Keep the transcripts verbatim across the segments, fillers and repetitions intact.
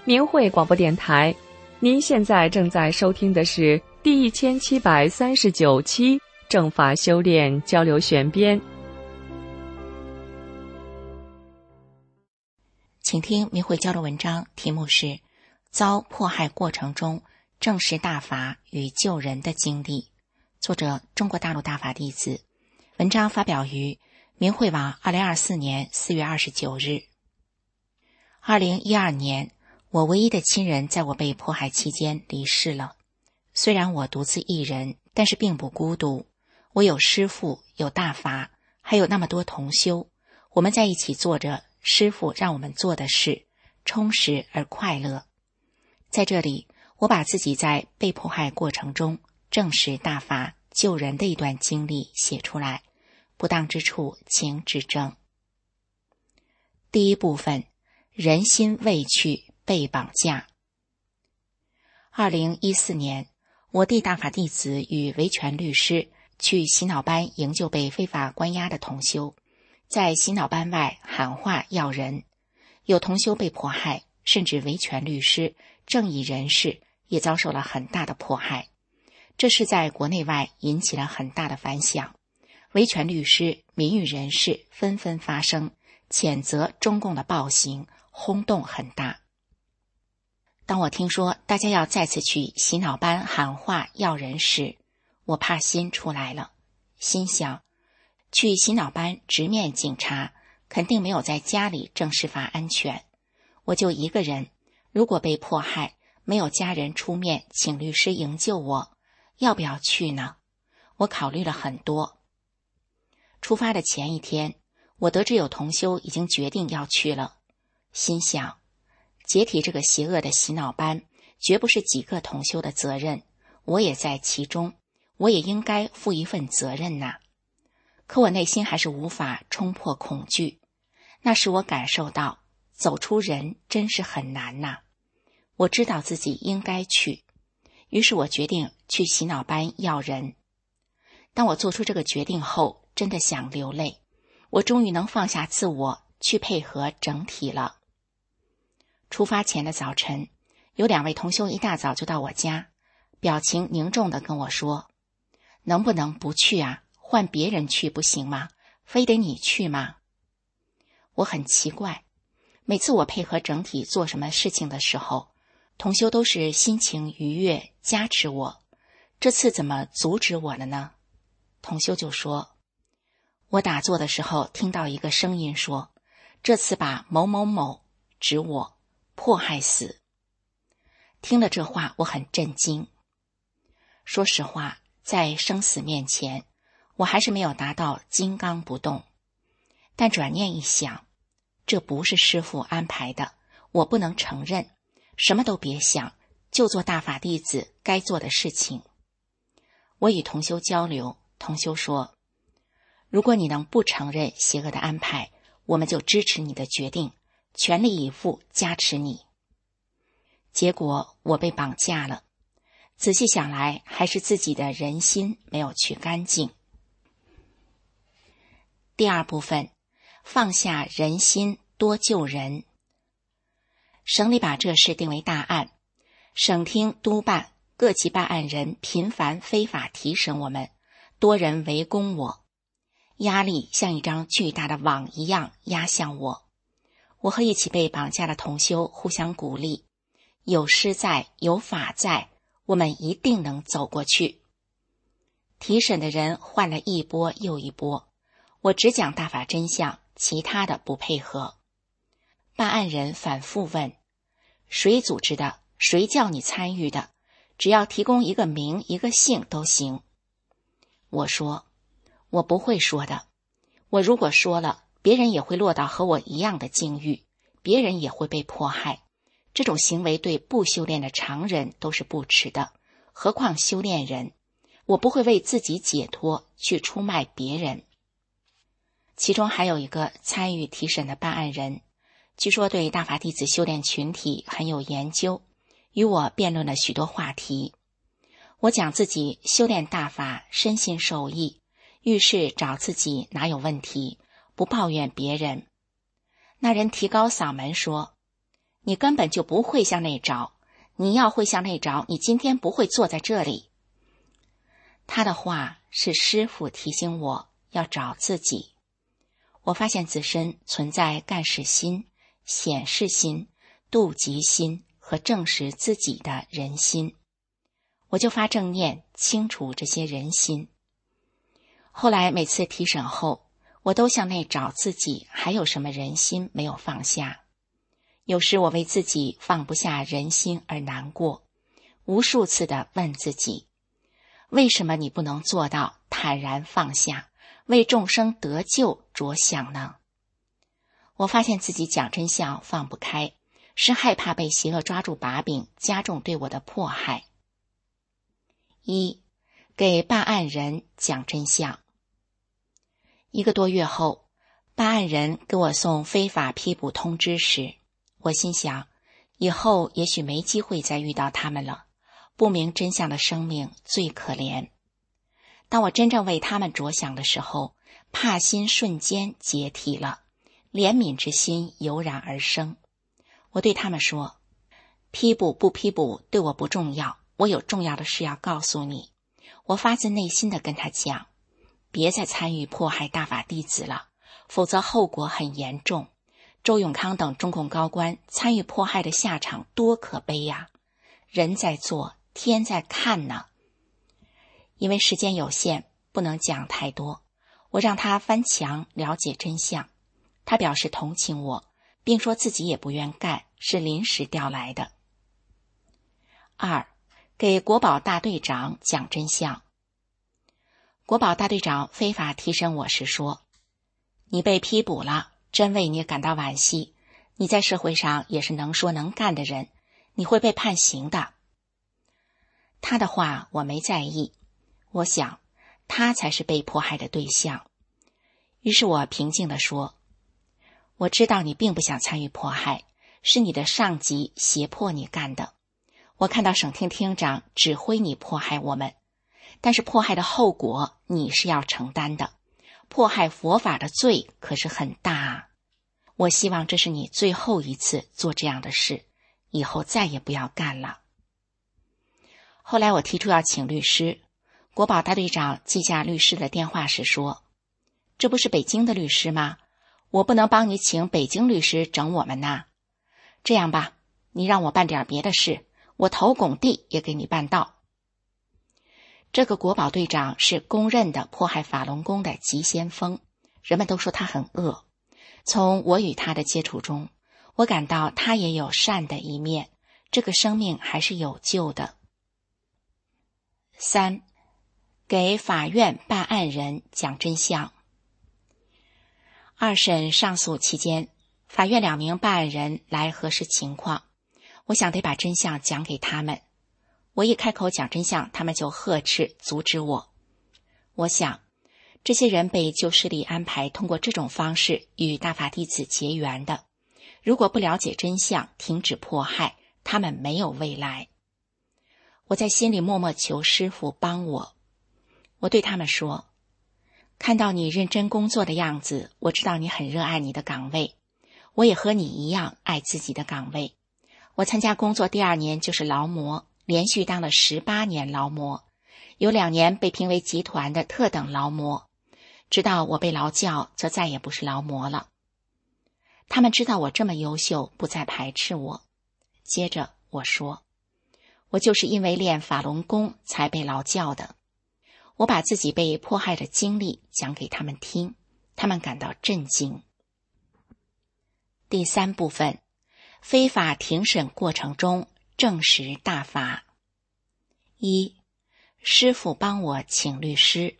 明慧广播电台，您现在正在收听的是第一千七百三十九期正法修炼交流选编。 请听明慧交流文章，题目是遭迫害过程中证实大法与救人的经历，作者中国大陆大法弟子。文章发表于明慧网二零二四年四月二十九日。二零一二年，我唯一的亲人在我被迫害期间离世了。虽然我独自一人，但是并不孤独。我有师父，有大法，还有那么多同修，我们在一起做着师父让我们做的事，充实而快乐。在这里，我把自己在被迫害过程中证实大法救人的一段经历写出来，不当之处请指正。第一部分，人心未去，被绑架。二零一四年，我弟大法弟子与维权律师去洗脑班营救被非法关押的同修，在洗脑班外喊话要人，有同修被迫害，甚至维权律师、正义人士也遭受了很大的迫害。这是在国内外引起了很大的反响，维权律师、民运人士纷纷发声，谴责中共的暴行，轰动很大。当我听说大家要再次去洗脑班喊话要人时，我怕心出来了，心想，去洗脑班直面警察，肯定没有在家里正式法安全。我就一个人，如果被迫害，没有家人出面请律师营救我，要不要去呢？我考虑了很多。出发的前一天，我得知有同修已经决定要去了，心想，解体这个邪恶的洗脑班绝不是几个同修的责任，我也在其中，我也应该负一份责任呐。可我内心还是无法冲破恐惧，那时我感受到走出人真是很难呐。我知道自己应该去，于是我决定去洗脑班要人。当我做出这个决定后，真的想流泪，我终于能放下自我，去配合整体了。出发前的早晨，有两位同修一大早就到我家，表情凝重地跟我说，能不能不去啊？换别人去不行吗？非得你去吗？我很奇怪，每次我配合整体做什么事情的时候，同修都是心情愉悦，加持我，这次怎么阻止我了呢？同修就说，我打坐的时候听到一个声音说，这次把某某某指我迫害死。听了这话，我很震惊。说实话，在生死面前，我还是没有达到金刚不动。但转念一想，这不是师父安排的，我不能承认，什么都别想，就做大法弟子该做的事情。我与同修交流，同修说，如果你能不承认邪恶的安排，我们就支持你的决定，全力以赴加持你。结果我被绑架了，仔细想来，还是自己的人心没有去干净。第二部分，放下人心，多救人。省里把这事定为大案，省厅督办各级办案人频繁非法提审我们，多人围攻我，压力像一张巨大的网一样压向我。我和一起被绑架的同修互相鼓励，有师在，有法在，我们一定能走过去。提审的人换了一波又一波，我只讲大法真相，其他的不配合。办案人反复问，谁组织的？谁叫你参与的？只要提供一个名一个姓都行。我说，我不会说的，我如果说了，别人也会落到和我一样的境遇，别人也会被迫害。这种行为对不修炼的常人都是不耻的，何况修炼人？我不会为自己解脱去出卖别人。其中还有一个参与提审的办案人，据说对大法弟子修炼群体很有研究，与我辩论了许多话题。我讲自己修炼大法身心受益，遇事找自己哪有问题，不抱怨别人。那人提高嗓门说， 你根本就不会向内找，你要会向内找，你今天不会坐在这里。他的话是师父提醒我要找自己。我发现自身存在干事心、显示心、妒忌心和证实自己的人心，我就发正念清除这些人心。后来每次提审后，我都向内找自己还有什么人心没有放下。有时我为自己放不下人心而难过，无数次地问自己，为什么你不能做到坦然放下，为众生得救着想呢？我发现自己讲真相放不开，是害怕被邪恶抓住把柄，加重对我的迫害。一，给办案人讲真相。一个多月后，办案人给我送非法批捕通知时，我心想，以后也许没机会再遇到他们了，不明真相的生命最可怜。当我真正为他们着想的时候，怕心瞬间解体了，怜悯之心油然而生。我对他们说，批捕不批捕对我不重要，我有重要的事要告诉你。我发自内心地跟他讲，别再参与迫害大法弟子了，否则后果很严重。周永康等中共高官参与迫害的下场多可悲呀！人在做，天在看呢。因为时间有限，不能讲太多，我让他翻墙了解真相。他表示同情我，并说自己也不愿干，是临时调来的。二，给国保大队长讲真相。国保大队长非法提审我时说，你被批捕了，真为你感到惋惜，你在社会上也是能说能干的人，你会被判刑的。他的话我没在意，我想他才是被迫害的对象。于是我平静地说，我知道你并不想参与迫害，是你的上级胁迫你干的。我看到省厅厅长指挥你迫害我们，但是迫害的后果你是要承担的，迫害佛法的罪可是很大啊。我希望这是你最后一次做这样的事，以后再也不要干了。后来我提出要请律师，国保大队长记下律师的电话时说，这不是北京的律师吗？我不能帮你请北京律师整我们呐。这样吧，你让我办点别的事，我投拱地也给你办到。这个国保队长是公认的迫害法轮功的急先锋，人们都说他很恶。从我与他的接触中，我感到他也有善的一面，这个生命还是有救的。三，给法院办案人讲真相。二审上诉期间，法院两名办案人来核实情况，我想得把真相讲给他们。我一开口讲真相，他们就呵斥阻止我。我想这些人被旧势力安排通过这种方式与大法弟子结缘的，如果不了解真相，停止迫害，他们没有未来。我在心里默默求师父帮我。我对他们说，看到你认真工作的样子，我知道你很热爱你的岗位，我也和你一样爱自己的岗位。我参加工作第二年就是劳模，连续当了十八年劳模，有两年被评为集团的特等劳模，直到我被劳教，则再也不是劳模了。他们知道我这么优秀，不再排斥我。接着我说，我就是因为练法轮功才被劳教的。我把自己被迫害的经历讲给他们听，他们感到震惊。第三部分，非法庭审过程中证实大法。一，师父帮我请律师。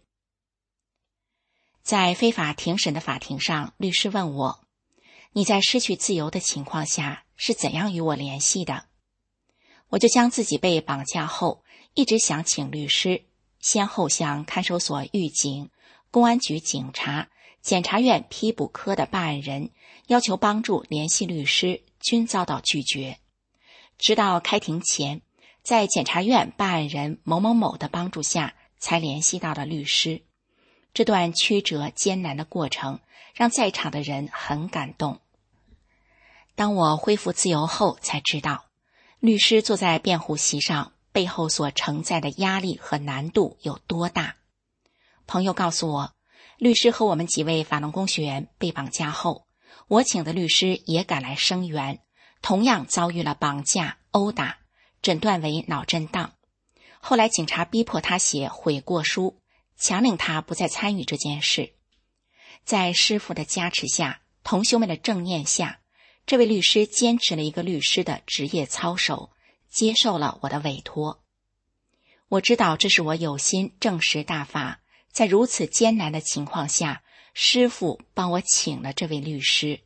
在非法庭审的法庭上，律师问我，你在失去自由的情况下是怎样与我联系的？我就将自己被绑架后一直想请律师，先后向看守所狱警、公安局警察、检察院批捕科的办案人要求帮助联系律师，均遭到拒绝。直到开庭前，在检察院办案人某某某的帮助下，才联系到了律师。这段曲折艰难的过程让在场的人很感动。 当我恢复自由后，才知道律师坐在辩护席上背后所承载的压力和难度有多大。朋友告诉我，律师和我们几位法轮功学员被绑架后，我请的律师也赶来声援，同样遭遇了绑架、殴打，诊断为脑震荡。后来警察逼迫他写悔过书，强令他不再参与这件事。在师父的加持下，同修们的正念下，这位律师坚持了一个律师的职业操守，接受了我的委托。我知道这是我有心证实大法，在如此艰难的情况下，师父帮我请了这位律师。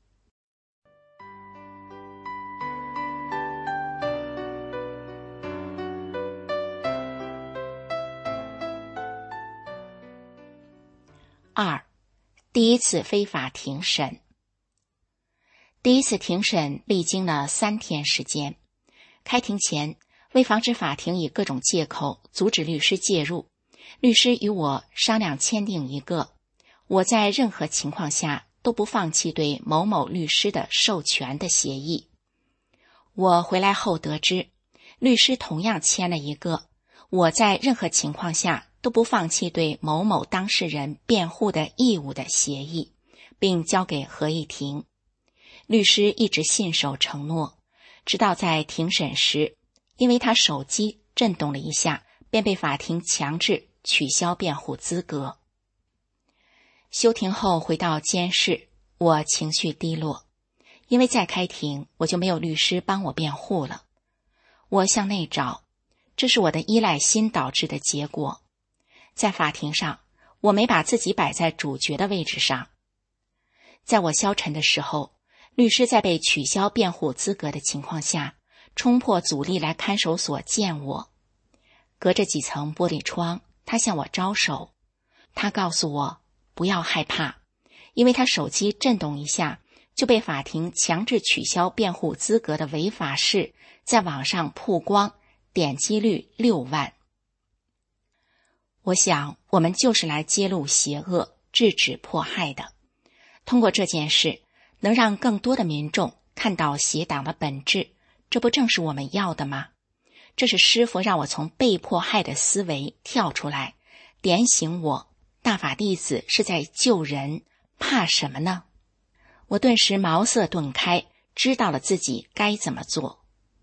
二，第一次非法庭审。第一次庭审历经了三天时间。开庭前，为防止法庭以各种借口阻止律师介入，律师与我商量签订一个我在任何情况下都不放弃对某某律师的授权的协议。我回来后得知，律师同样签了一个我在任何情况下都不放弃对某某当事人辩护的义务的协议，并交给合议庭。律师一直信守承诺，直到在庭审时，因为他手机震动了一下，便被法庭强制取消辩护资格。休庭后回到监室，我情绪低落，因为再开庭我就没有律师帮我辩护了。我向内找，这是我的依赖心导致的结果。在法庭上，我没把自己摆在主角的位置上。在我消沉的时候，律师在被取消辩护资格的情况下，冲破阻力来看守所见我。隔着几层玻璃窗，他向我招手。他告诉我不要害怕，因为他手机震动一下就被法庭强制取消辩护资格的违法事在网上曝光，点击率六万。我想我们就是来揭露邪恶，制止迫害的。通过这件事，能让更多的民众看到邪党的本质，这不正是我们要的吗？这是师父让我从被迫害的思维跳出来，点醒我，大法弟子是在救人，怕什么呢？我顿时茅塞顿开，知道了自己该怎么做。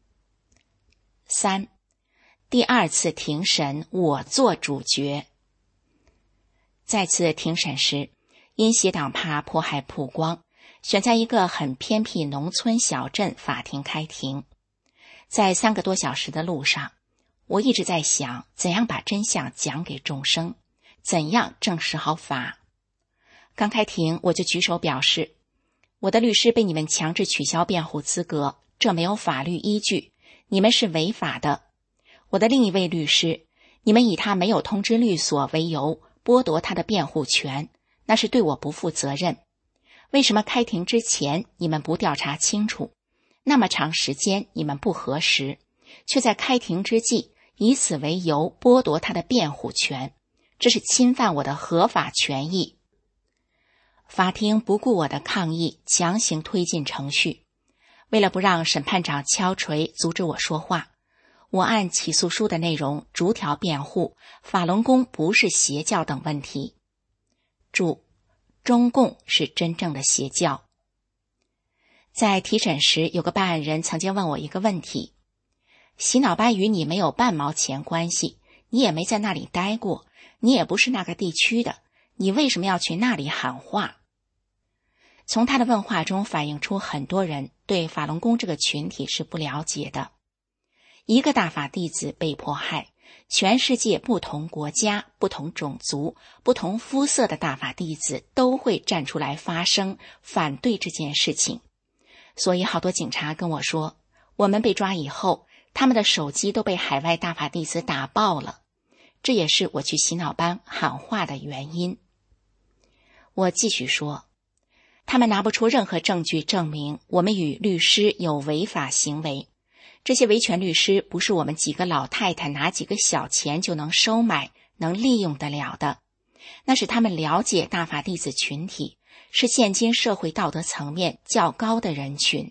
三，第二次庭审我做主角。再次庭审时，因邪党怕迫害曝光，选在一个很偏僻农村小镇法庭开庭。在三个多小时的路上，我一直在想怎样把真相讲给众生，怎样证实好法。刚开庭我就举手表示，我的律师被你们强制取消辩护资格，这没有法律依据，你们是违法的。我的另一位律师，你们以他没有通知律所为由剥夺他的辩护权，那是对我不负责任。为什么开庭之前你们不调查清楚？那么长时间你们不核实，却在开庭之际以此为由剥夺他的辩护权，这是侵犯我的合法权益。法庭不顾我的抗议，强行推进程序。为了不让审判长敲锤阻止我说话，我按起诉书的内容逐条辩护法轮功不是邪教等问题。注：中共是真正的邪教。在提审时，有个办案人曾经问我一个问题：洗脑班与你没有半毛钱关系，你也没在那里待过，你也不是那个地区的，你为什么要去那里喊话？从他的问话中反映出很多人对法轮功这个群体是不了解的。一个大法弟子被迫害，全世界不同国家、不同种族、不同肤色的大法弟子都会站出来发声，反对这件事情。所以好多警察跟我说，我们被抓以后，他们的手机都被海外大法弟子打爆了。这也是我去洗脑班喊话的原因。我继续说，他们拿不出任何证据证明我们与律师有违法行为。这些维权律师不是我们几个老太太拿几个小钱就能收买、能利用得了的。那是他们了解大法弟子群体，是现今社会道德层面较高的人群，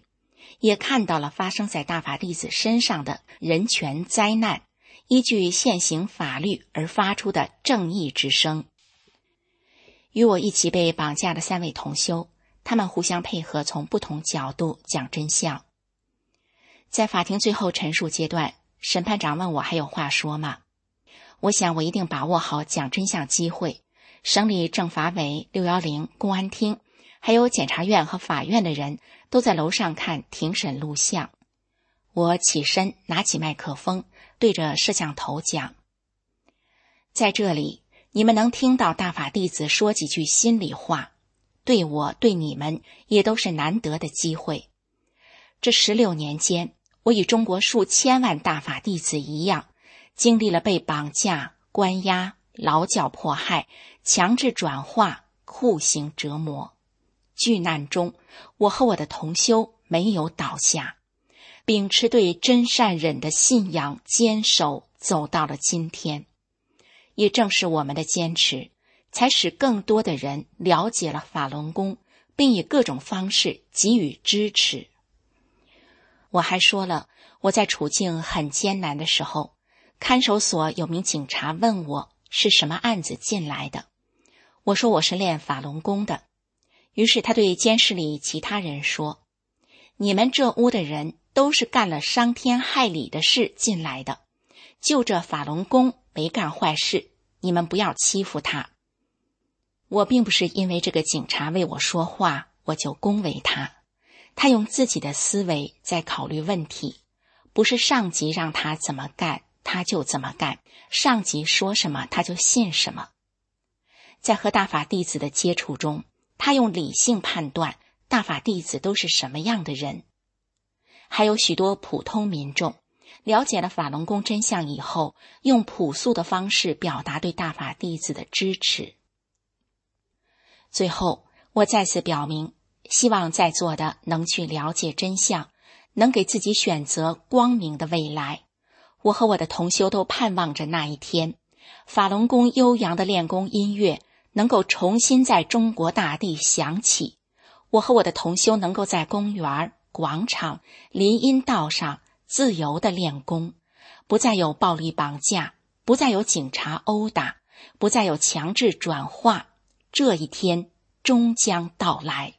也看到了发生在大法弟子身上的人权灾难，依据现行法律而发出的正义之声。与我一起被绑架的三位同修，他们互相配合，从不同角度讲真相。在法庭最后陈述阶段，审判长问我还有话说吗？我想我一定把握好讲真相机会。省里政法委、六一零公安厅还有检察院和法院的人都在楼上看庭审录像。我起身拿起麦克风，对着摄像头讲，在这里你们能听到大法弟子说几句心里话，对我对你们也都是难得的机会。这十六年间，我与中国数千万大法弟子一样，经历了被绑架、关押、劳教迫害、强制转化、酷刑折磨。巨难中，我和我的同修没有倒下，秉持对真善忍的信仰，坚守走到了今天。也正是我们的坚持，才使更多的人了解了法轮功，并以各种方式给予支持。我还说了，我在处境很艰难的时候，看守所有名警察问我是什么案子进来的，我说我是练法轮功的。于是他对监室里其他人说，你们这屋的人都是干了伤天害理的事进来的，就这法轮功没干坏事，你们不要欺负他。我并不是因为这个警察为我说话，我就恭维他。他用自己的思维在考虑问题，不是上级让他怎么干，他就怎么干，上级说什么他就信什么。在和大法弟子的接触中，他用理性判断大法弟子都是什么样的人。还有许多普通民众了解了法轮功真相以后，用朴素的方式表达对大法弟子的支持。最后，我再次表明，希望在座的能去了解真相，能给自己选择光明的未来。我和我的同修都盼望着那一天，法轮功悠扬的练功音乐能够重新在中国大地响起，我和我的同修能够在公园、广场、林荫道上自由地练功，不再有暴力绑架，不再有警察殴打，不再有强制转化，这一天终将到来。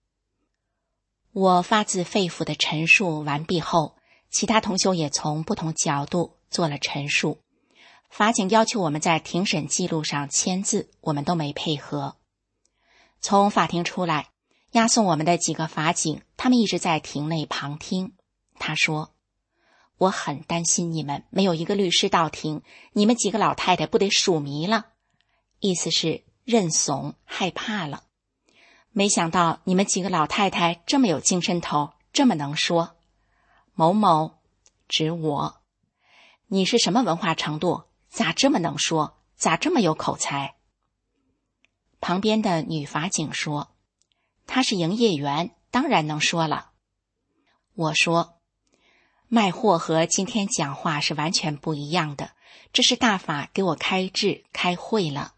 我发自肺腑的陈述完毕后，其他同修也从不同角度做了陈述。法警要求我们在庭审记录上签字，我们都没配合。从法庭出来，押送我们的几个法警，他们一直在庭内旁听。他说，我很担心你们，没有一个律师到庭，你们几个老太太不得数迷了。意思是认怂，害怕了。没想到你们几个老太太这么有精神头，这么能说。某某，指我，你是什么文化程度？咋这么能说？咋这么有口才？旁边的女法警说，他是营业员，当然能说了。我说，卖货和今天讲话是完全不一样的，这是大法给我开智开会了。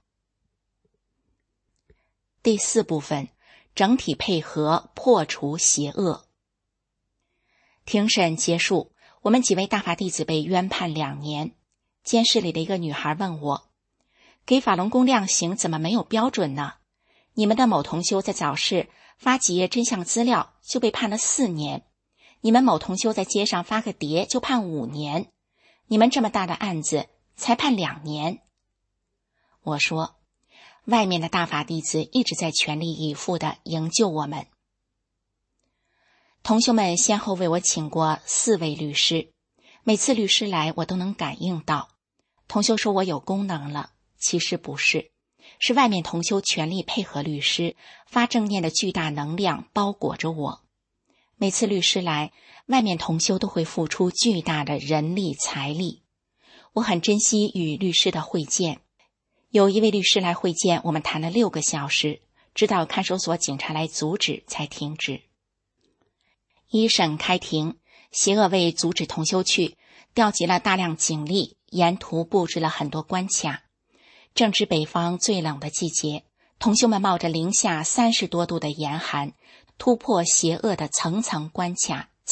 第四部分，整体配合破除邪恶。庭审结束，我们几位大法弟子被冤判两年。监室里的一个女孩问我，给法轮功量刑怎么没有标准呢？你们的某同修在早市发几页真相资料就被判了四年，你们某同修在街上发个碟就判五年，你们这么大的案子才判两年。我说，外面的大法弟子一直在全力以赴地营救我们。同修们先后为我请过四位律师，每次律师来我都能感应到。同修说我有功能了，其实不是，是外面同修全力配合律师，发正念的巨大能量包裹着我。每次律师来，外面同修都会付出巨大的人力财力。我很珍惜与律师的会见，有一位律师来会见，我们谈了六个小时，直到看守所警察来阻止才停止。一审开庭，邪恶为阻止同修去，调集了大量警力，沿途布置了很多关卡。正值北方最冷的季节，同修们冒着零下三十多度的严寒，突破邪恶的层层关卡，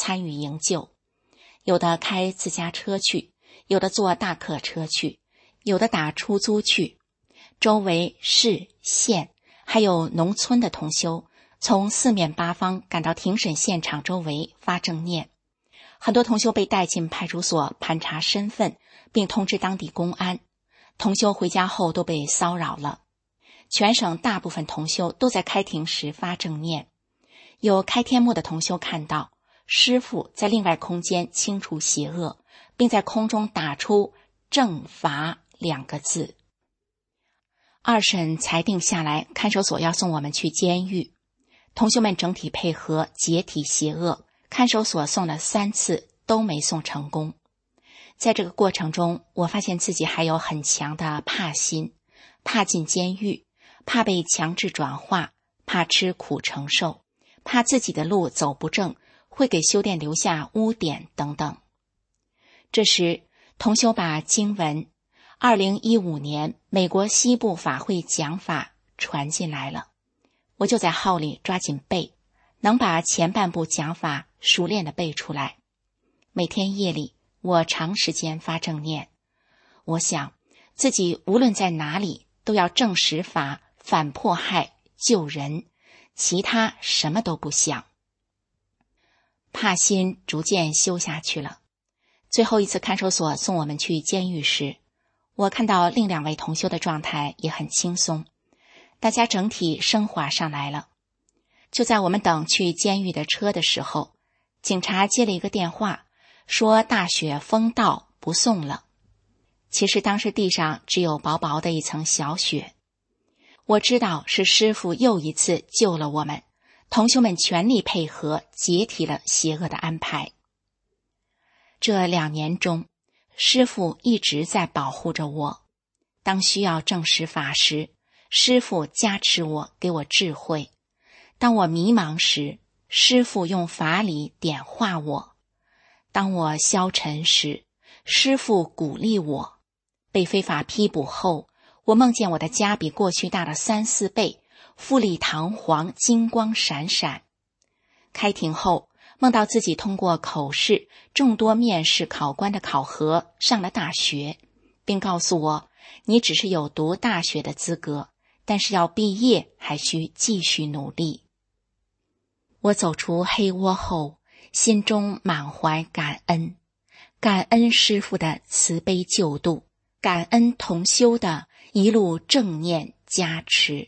参与营救，有的开自家车去，有的坐大客车去，有的打出租去。周围市、县还有农村的同修从四面八方赶到庭审现场周围发正念，很多同修被带进派出所盘查身份，并通知当地公安。同修回家后都被骚扰了。全省大部分同修都在开庭时发正念。有开天目的同修看到师父在另外空间清除邪恶，并在空中打出正法两个字。二审裁定下来，看守所要送我们去监狱。同修们整体配合解体邪恶，看守所送了三次都没送成功。在这个过程中，我发现自己还有很强的怕心，怕进监狱，怕被强制转化，怕吃苦承受，怕自己的路走不正，会给修炼留下污点等等。这时，同修把经文二零一五年美国西部法会讲法传进来了，我就在号里抓紧背，能把前半部讲法熟练地背出来。每天夜里，我长时间发正念，我想自己无论在哪里都要正实法，反迫害，救人，其他什么都不想。怕心逐渐修下去了。最后一次看守所送我们去监狱时，我看到另两位同修的状态也很轻松，大家整体升华上来了。就在我们等去监狱的车的时候，警察接了一个电话，说大雪封道不送了。其实当时地上只有薄薄的一层小雪。我知道是师父又一次救了我们，同修们全力配合，解体了邪恶的安排。这两年中，师父一直在保护着我。当需要证实法时，师父加持我，给我智慧；当我迷茫时，师父用法理点化我；当我消沉时，师父鼓励我。被非法批捕后，我梦见我的家比过去大了三四倍，富丽堂皇，金光闪闪。开庭后，梦到自己通过口试、众多面试考官的考核上了大学，并告诉我，你只是有读大学的资格，但是要毕业还需继续努力。我走出黑窝后，心中满怀感恩，感恩师父的慈悲救度，感恩同修的一路正念加持。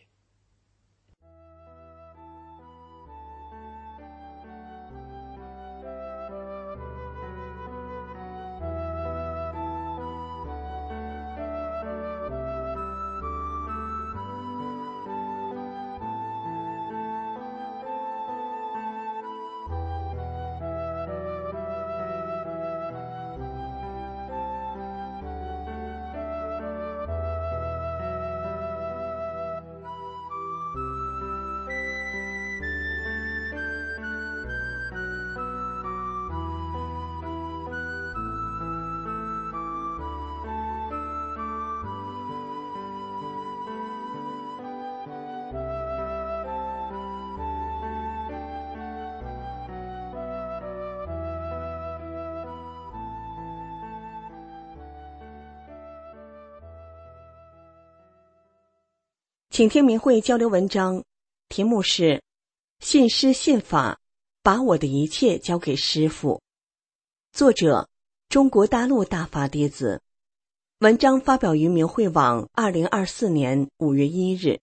请听明慧交流文章，题目是信师信法，把我的一切交给师父。作者中国大陆大法弟子。文章发表于明慧网二零二四年五月一日。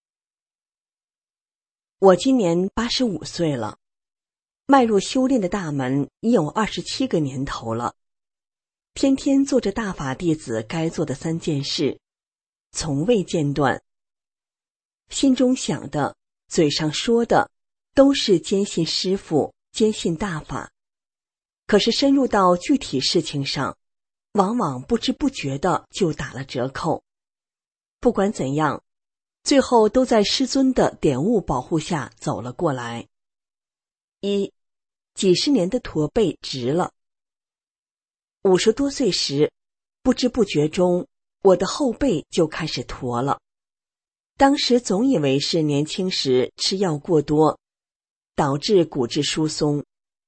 我今年八十五岁了，迈入修炼的大门已有二十七个年头了，天天做着大法弟子该做的三件事，从未间断。心中想的，嘴上说的，都是坚信师父，坚信大法。可是深入到具体事情上，往往不知不觉的就打了折扣。不管怎样，最后都在师尊的点悟保护下走了过来。一，几十年的驼背直了。五十多岁时，不知不觉中，我的后背就开始驼了。当时总以为是年轻时吃药过多，导致骨质疏松。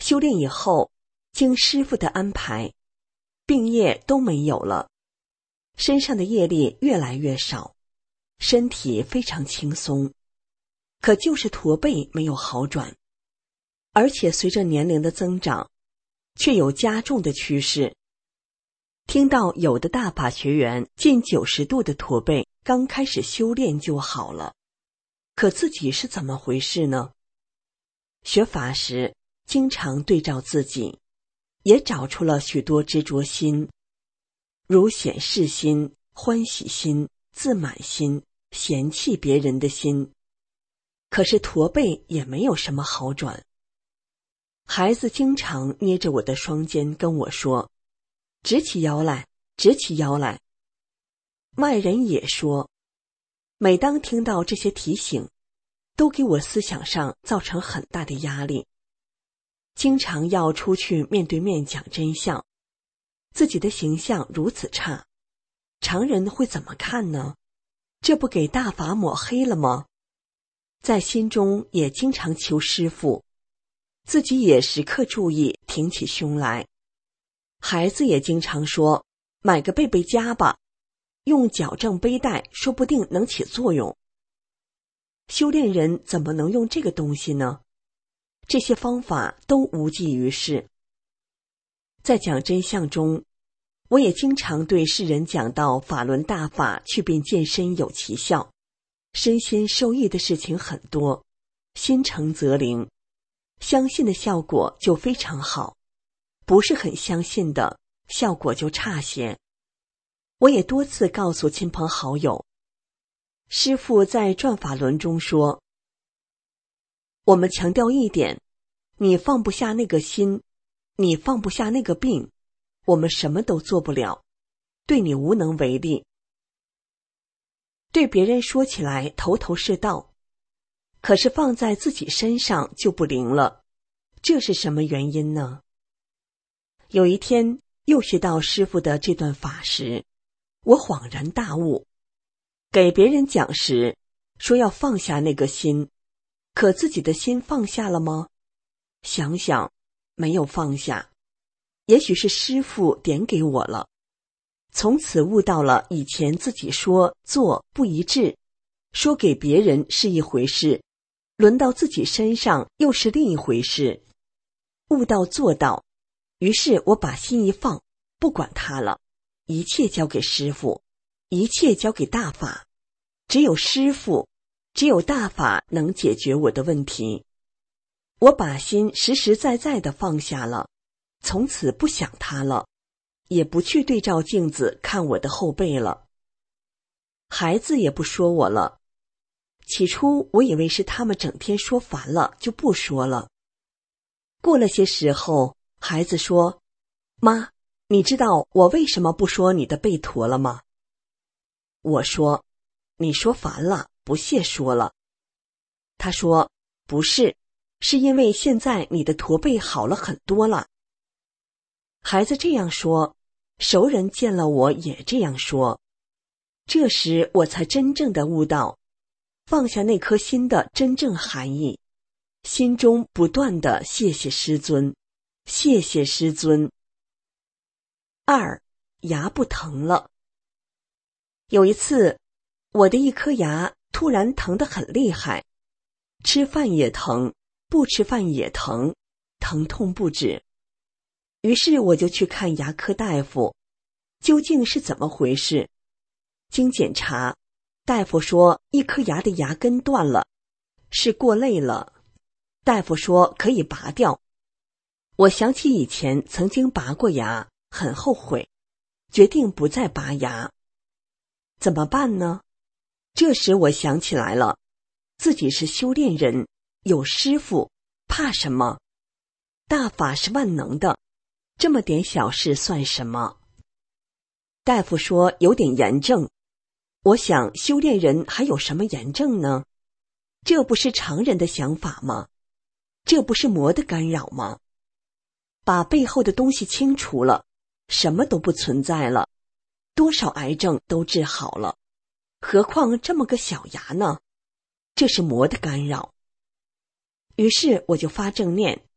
修炼以后，经师父的安排，病业都没有了，身上的业力越来越少，身体非常轻松，可就是驼背没有好转，而且随着年龄的增长，却有加重的趋势。听到有的大法学员近九十度的驼背，刚开始修炼就好了，可自己是怎么回事呢？学法时经常对照自己，也找出了许多执着心，如显示心、欢喜心、自满心、嫌弃别人的心，可是驼背也没有什么好转。孩子经常捏着我的双肩跟我说，直起腰来，直起腰来。外人也说，每当听到这些提醒，都给我思想上造成很大的压力。经常要出去面对面讲真相，自己的形象如此差，常人会怎么看呢？这不给大法抹黑了吗？在心中也经常求师父，自己也时刻注意挺起胸来。孩子也经常说，买个背背夹吧，用矫正背带说不定能起作用。修炼人怎么能用这个东西呢？这些方法都无济于事。在讲真相中，我也经常对世人讲到法轮大法祛病健身有奇效，身心受益的事情很多，心诚则灵，相信的效果就非常好，不是很相信的效果就差些。我也多次告诉亲朋好友，师父在转法轮中说，我们强调一点，你放不下那个心，你放不下那个病，我们什么都做不了，对你无能为力。对别人说起来头头是道，可是放在自己身上就不灵了，这是什么原因呢？有一天又学到师父的这段法时，我恍然大悟，给别人讲时说要放下那个心，可自己的心放下了吗？想想没有放下，也许是师父点给我了。从此悟到了以前自己说做不一致，说给别人是一回事，轮到自己身上又是另一回事。悟到做到，于是我把心一放，不管它了，一切交给师父，一切交给大法，只有师父，只有大法能解决我的问题。我把心实实在在地放下了，从此不想它了，也不去对照镜子看我的后背了。孩子也不说我了，起初我以为是他们整天说烦了，就不说了。过了些时候，孩子说，妈，你知道我为什么不说你的背驼了吗？我说，你说烦了，不屑说了。他说，不是，是因为现在你的驼背好了很多了。孩子这样说，熟人见了我也这样说。这时我才真正的悟到，放下那颗心的真正含义，心中不断的谢谢师尊，谢谢师尊。二，牙不疼了。有一次，我的一颗牙突然疼得很厉害，吃饭也疼，不吃饭也疼，疼痛不止。于是我就去看牙科大夫，究竟是怎么回事？经检查，大夫说一颗牙的牙根断了，是过累了。大夫说可以拔掉。我想起以前曾经拔过牙，很后悔，决定不再拔牙。怎么办呢？这时我想起来了，自己是修炼人，有师父，怕什么？大法是万能的，这么点小事算什么？大夫说有点炎症。我想修炼人还有什么炎症呢？这不是常人的想法吗？这不是魔的干扰吗？把背后的东西清除了，什么都不存在了，多少癌症都治好了，何况这么个小牙呢？这是魔的干扰。于是我就发正念，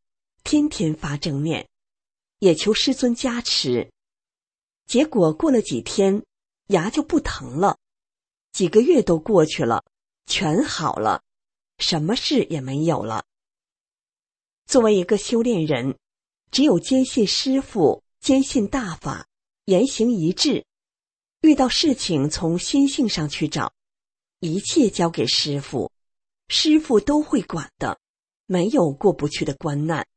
天天发正念，也求师尊加持。结果过了几天，牙就不疼了，几个月都过去了，全好了，什么事也没有了。作为一个修炼人，只有坚信师父，坚信大法，言行一致，遇到事情从心性上去找，一切交给师父，师父都会管的，没有过不去的关难。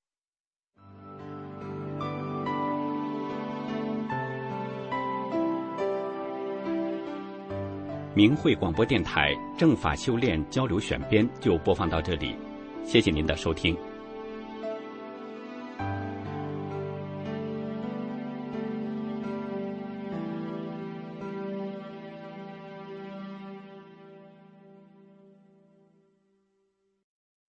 明慧广播电台正法修炼交流选编就播放到这里，谢谢您的收听。